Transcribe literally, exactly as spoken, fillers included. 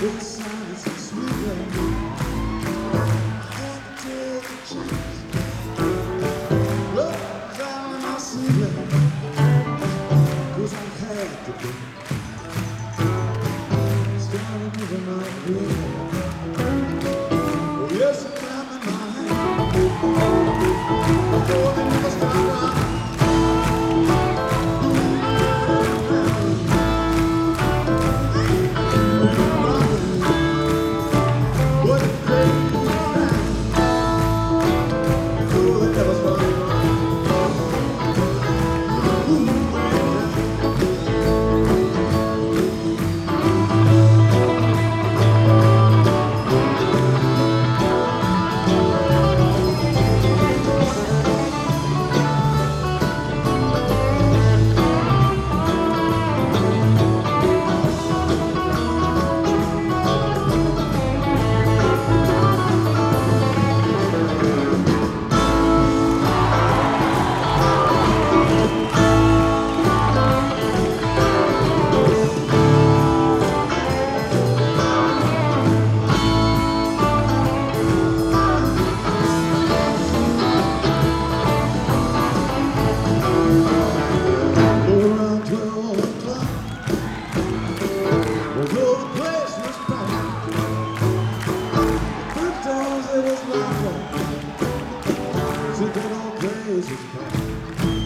silence is sweet. I had to take a chance. Love down in my sleep, 'cause I had to be. Started moving my brain. Oh yes, it came in my hand. Before they never stopped. So that all praise is back.